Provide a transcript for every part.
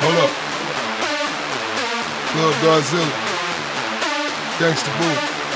Hold up. Lil Godzilla. Gangsta Boo.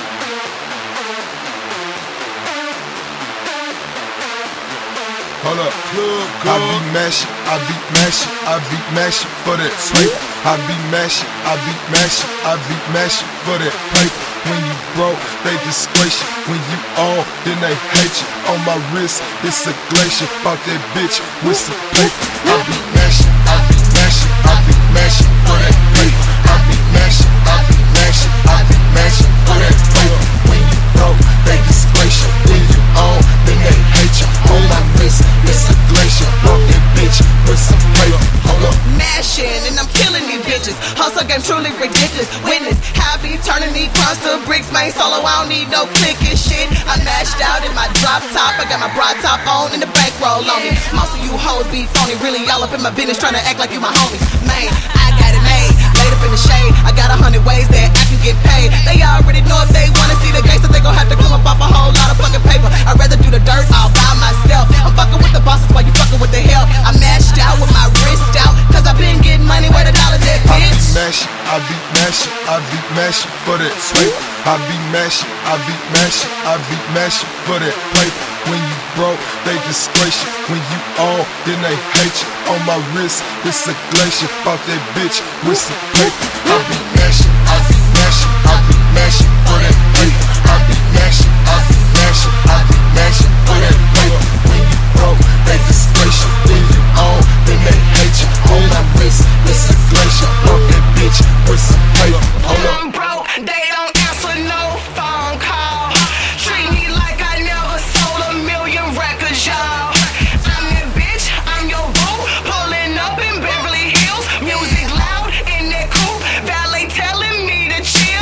Hold up. I be mashing, I be mashing, I be mashing for that sweet. I be mashing, I be mashing, I be mashing for that paper. When you broke, they disgrace you. When you on, then they hate you. On my wrist, it's a glacier. Bought that bitch with some paper. I be mashing, I be mashing, I be mashing for that paper. I be mashing, I be mashing, I be mashing for that paper. When you broke, they disgrace you. When you on, then they hate you. On my wrist, it's a glacier. Bought that bitch with some paper. Hold up. Mashing and I'm killing these bitches. Hustle game truly ridiculous. Witness how I be turning these crowns to bricks. Man, solo, I don't need no clicking shit. I mashed out in my drop top. I got my bra top on and the bankroll on me. Most of you hoes be phony. Really all up in my business trying to act like you my homies. Man, I got it made. Laid up in the shade. I got 100 ways that I can get paid. They already know if they wanna see the gangsters, they gon' have to come up off a whole lot of fucking paper. I'd rather do the dirt all by myself. I'm fucking with the bosses while you fucking with the help. I mashed out with my wrist out, cause I been getting money where the dollars at, bitch. I be mashing, I be mashing for that sweet. I be mashing, I be mashing, I be mashing for that paper. When you broke, they disgrace you. When you on, then they hate you. On my wrist, it's a glacier. Bought that bitch with some paper. I be mashing, I be mashing, I be mashing for that paper. I be mashing, I be mashing, I be mashing for that paper. When you broke, they disgrace you. When you on, then they hate you. On my wrist, it's a glacier. Bought that bitch with some paper. Hold up. I'm broke, they don't answer no phone call. Treat me like I never sold a million records, y'all. I'm that bitch, I'm your boo. Pulling up in Beverly Hills. Music loud in that coupe. Valet telling me to chill.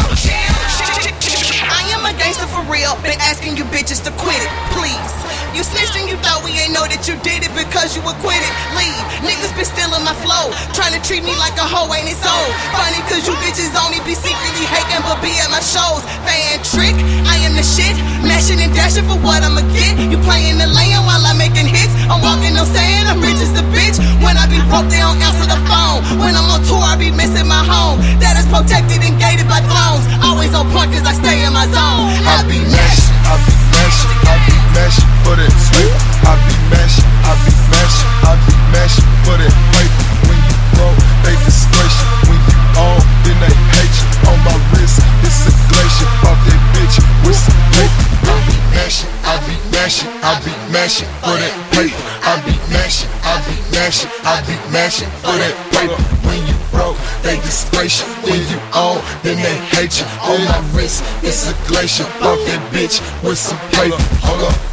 I am a gangster for real. Been asking you bitches to quit it, please. You snitched and you thought we ain't know that you did it because you acquitted. Leave. Niggas been stealing my flow. Trying to treat me like a hoe, ain't it so? Funny cause you bitches only be secretly hating but be at my shows. Fan trick, I am the shit. Mashing and dashing for what I'ma get. You playing the lane while I'm making hits. I'm walking on saying I'm rich as the bitch. When I be broke, they don't answer the phone. When I'm on tour, I be missing my home. That is protected and gated by thrones. Always on point cause I stay in my zone. I be mashing, I be mashing, I be mashing for that sweet. I be mashing, I be mashing, I be mashing for that paper. When you broke, they disgrace you. When you on, then they hate you. On my wrist, it's a glacier. Bought that bitch with some paper. I be mashing, I be mashing, I be mashing for that paper. I be mashing, I be mashing, I be mashing for that paper. When you broke, they disgrace you. When you on, then they hate you. On my wrist, it's a glacier. Bought that bitch with some paper. Hold up.